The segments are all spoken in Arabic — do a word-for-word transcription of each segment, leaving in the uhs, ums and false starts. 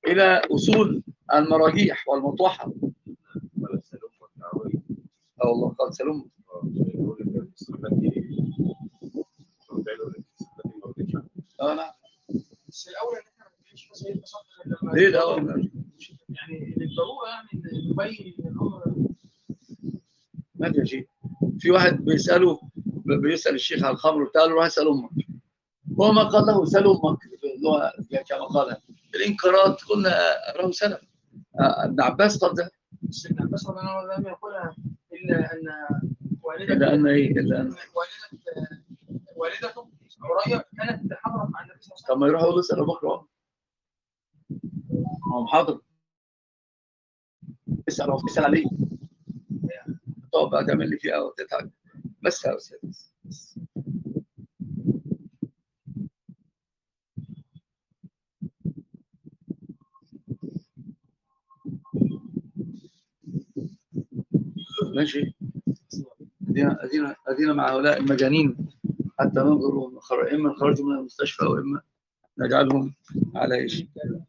إلى أصول المراجيح والمطوحة. اه والله قال سلم. اه لا بس الاول ان احنا ما نمشي بس هي صح. ليه الاول؟ يعني للضروره يعني نبين ان الامر ما في شيء. في واحد بيساله بيسال الشيخ على الخمر بتاعه، روح اسال امك. هو ما قال له سال امك اللي هو كما قال الانكارات قلنا راه سلف. ابن عباس قال ده. بس ابن عباس رضي الله عنه لم يقولها الا ان والدته الا ان ايه الا ان والده والدته عرية كانت حضرت مع النبي صلى الله عليه وسلم. طب ما يروح يقول اسال ابو بكر اهو. هو حاضر. اسال اسال عليه. طب بقى تعمل لي فيها وتتعب بس يا استاذ. ماشي. ادينا ادينا ادينا مع هؤلاء المجانين حتى ننظر اما خرجوا من المستشفى واما نجعلهم على ايش.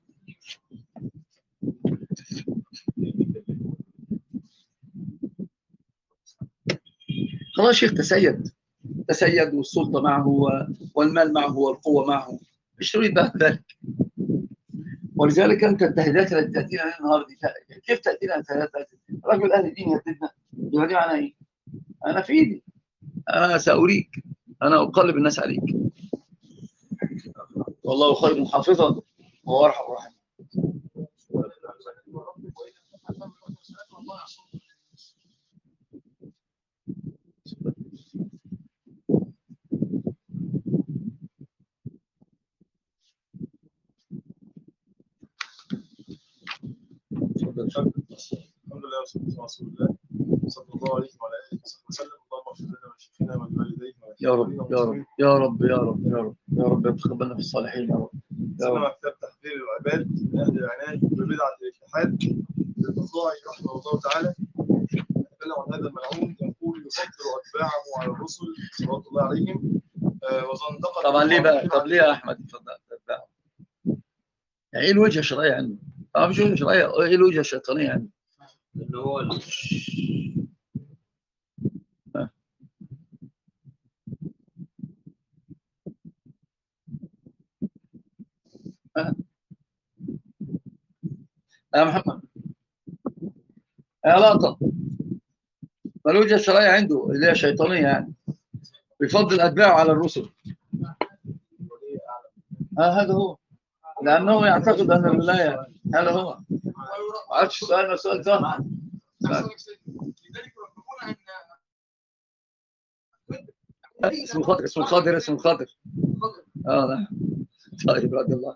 خلاص شيخ تسيد تسيد والسلطه معه والمال معه والقوه معه، مش تريد بعد ذلك. ولذلك انت التهديدات التي تاتينا النهارده كيف تاتينا التهديدات؟ رجل اهل الدين يهددنا يهدي معنا ايه؟ انا في ايدي، انا ساريك، انا اقلب الناس عليك. والله خير محافظا وهو ارحم الراحمين. الحمد لله والصلاه والسلام على رسول الله صلى الله عليه وعلى اله وصحبه وسلم. اللهم اغفر لنا ولشيخنا ولوالديه يا رب يا رب يا رب يا رب يا رب يا رب تقبلنا في الصالحين يا رب. سلم كتاب تحذير العباد من اهل العناد ببدعه الاتحاد للقضاء رحمه الله تعالى. يتكلم عن هذا الملعون يقول يفضل اتباعه على الرسل صلوات الله عليهم وزندقه. طبعا ليه بقى؟ طب ليه يا احمد اتفضل اتباعه؟ يعني ايه الوجهه الشرعيه عنده؟ اه مش وجهه شرعيه، ايه الوجهه الشيطانيه عنده؟ اللي هو ال... ها. ها. يا محمد ايه علاقه؟ ما الوجهه الشرعيه عنده اللي هي شيطانيه يعني بيفضل اتباعه على الرسل. ها هذا هو، لانه يعتقد ان الولايه هذا هو. ما عادش سؤال مسؤول ثاني. اسمه خضر اسمه خضر اسمه خضر اه نعم. طيب رضي الله.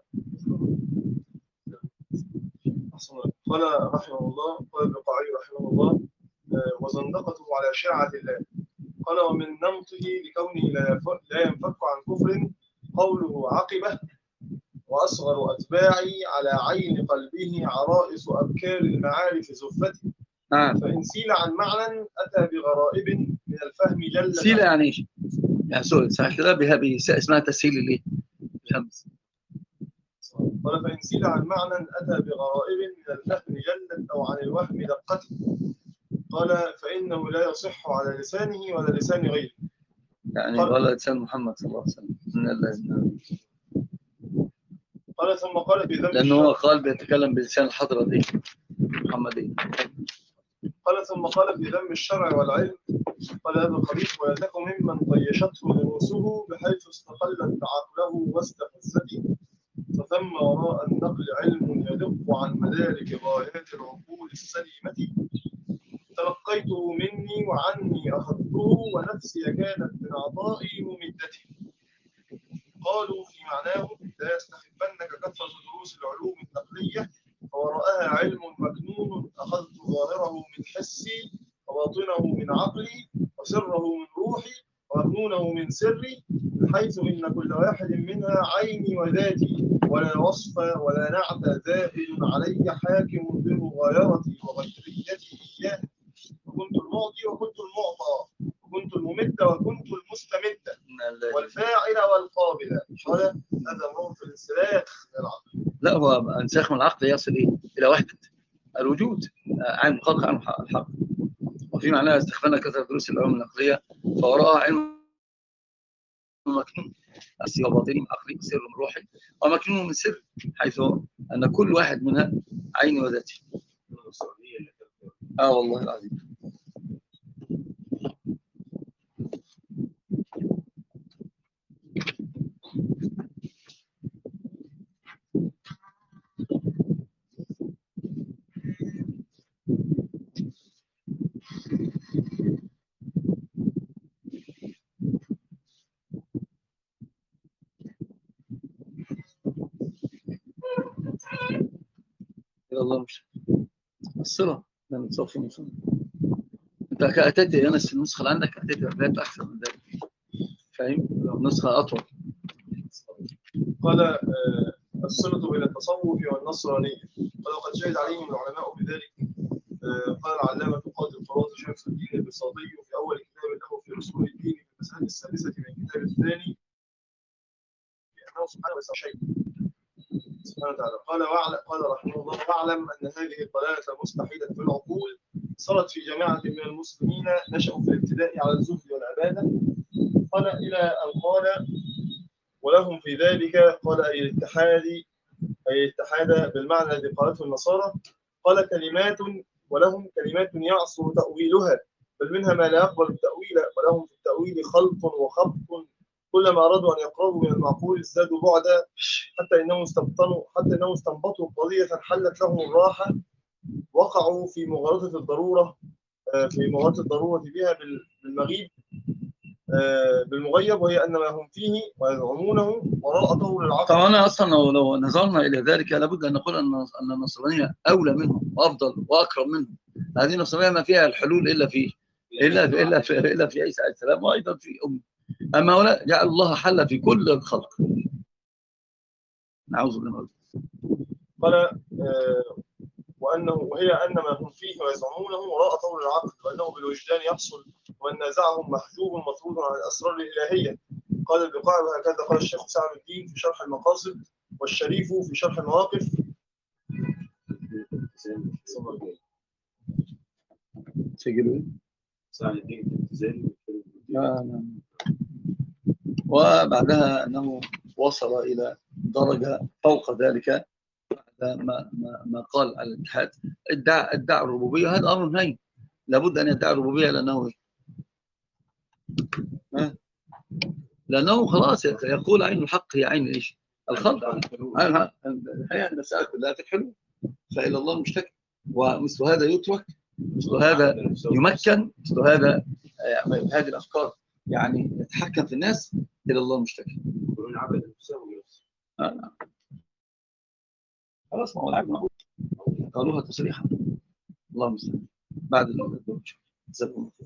قال رحمه الله قال البقاعي رحمه الله وزندقته على شرعة الله. قال ومن نمطه لكونه لا ينفك عن كفر قوله عقبه وأصغر أتباعي على عين قلبه عرائس أبكار المعارف زفتي. نعم. فإن سيل عن معنى أتى بغرائب من الفهم جل. سيل يعني ايش؟ يعني سؤال صح كده بها اسمها تسهيل الايه؟ الهمز. قال فإن سيل عن معنى أتى بغرائب من الفهم جلت أو عن الوهم دقته. قال فإنه لا يصح على لسانه ولا لسان غيره. يعني ولا لسان محمد صلى الله عليه وسلم من الله. قال ثم قال في ذنب لأنه هو قال بيتكلم بلسان الحضرة دي محمدية. قال ثم قال في ذم الشرع والعلم. قال هذا الخبيث ولا تكن ممن طيشته دروسه بحيث استقلت عقله واستفزته. فثم وراء النقل علم يدق عن مدارك غايات العقول السليمة. تلقيته مني وعني أخذته ونفسي كانت من عطائي ممدتي. قالوا في معناه لا يستخفنك كثرة دروس العلوم النقلية فوراءها علم مكنون أخذت ظاهره من حسي وباطنه من عقلي وسره من روحي ومكنونه من سري بحيث إن كل واحد منها عيني وذاتي ولا وصف ولا نعت زائد علي حاكم بمغايرتي وغيريتي إياه. وكنت المعطي وكنت المعطى وكنت الممد وكنت المستمد والفاعل والقابل. قال هذا موت الانسلاخ للعقل. لا هو انساخ من العقل يصل إيه؟ إلى وحدة الوجود، عين الخلق عن الحق. وفي معناها استخدمنا كثرة دروس العلوم النقلية فوراءها علم مكنون، السر باطني من عقلي، سر من روحي، ومكنون من سر، حيث أن كل واحد منها عيني وذاتي. آه والله العظيم. إلى الله مش الصلة لما تصفي نصف. أنت أتيت يا أنس النسخة اللي عندك أتيت بذات أحسن من ذلك، فاهم؟ نسخة أطول. قال آه، الصلة بين التصوف والنصرانية. قال وقد شهد عليهم العلماء بذلك. آه، قال العلامة قاضي القراضي شمس الدين البساطي في أول كتاب له في رسول الدين في المسألة السادسة من الكتاب الثاني بأنه سبحانه وتعالى شيء سبحانه وتعالى. قال وعلى قال رحمه الله واعلم أن هذه الضلالة المستحيلة في العقول صارت في جماعة من المسلمين نشأوا في الابتداء على الزهد والعبادة. قال إلى أن قال ولهم في ذلك قال أي الاتحاد أي الاتحاد بالمعنى الذي قالته النصارى. قال كلمات ولهم كلمات يعصر تأويلها بل منها ما لا يقبل التأويل ولهم في التأويل خلط وخبط كلما أرادوا أن يقربوا من المعقول ازدادوا بعدا حتى إنهم استبطنوا حتى إنهم استنبطوا قضية حلت لهم الراحة وقعوا في مغالطة الضرورة في مغالطة الضرورة بها بالمغيب بالمغيب وهي أن ما هم فيه ويزعمونه وراء طول العقل. طبعا أنا أصلا لو, لو نظرنا إلى ذلك لابد أن نقول أن أن النصرانية أولى منهم وأفضل وأكرم منهم. هذه النصرانية ما فيها الحلول إلا في إلا في إلا في, إلا في عيسى عليه السلام وأيضا في أمه. أما هؤلاء جعل الله حل في كل الخلق. نعوذ بالله. قال آه وأنه وهي أن ما هم فيه ويزعمونه وراء طول العقل وأنه بالوجدان يحصل وأن نازعهم محجوب مطرود عن الأسرار الإلهية. قال البقاع وهكذا قال الشيخ سعد الدين في شرح المقاصد والشريف في شرح المواقف. سجلوا سعد الدين وبعدها أنه وصل إلى درجة فوق ذلك ما ما ما قال على الاتحاد ادعى ادعى الربوبيه. هذا امر هين لابد ان يدعي الربوبيه لانه ها لانه خلاص يقول عين الحق هي عين ايش؟ الخلق. هي المساله كلها في الحلول فالى الله المشتكى ومثل هذا يترك مثل هذا يمكن مثل هذا هذه الافكار يعني يتحكم في الناس الى الله المشتكى. خلاص ما هو العبد موجود قالوها تصريحا. الله المستعان بعد الدور.